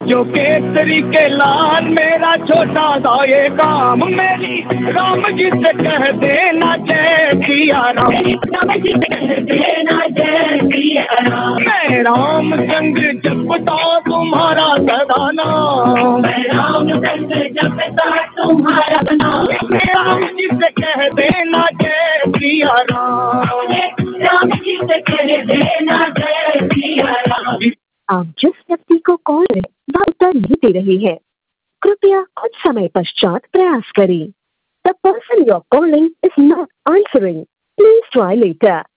जो केसरी के लाल मेरा छोटा सा ये काम, मेरी राम जी से कह देना जय सिया राम, राम जी से कह देना जय सिया राम। मैं रामचंद्र जपता तुम्हारा सदा नाम, मैं रामचंद्र जपता तुम्हारा नाम, राम जी से कह देना जय सिया राम, राम जी से कह देना जय सिया राम। आप जिस व्यक्ति को कॉल करें वह उत्तर नहीं दे रहे हैं, कृपया कुछ समय पश्चात प्रयास करें। The person you are calling is not answering. Please try later.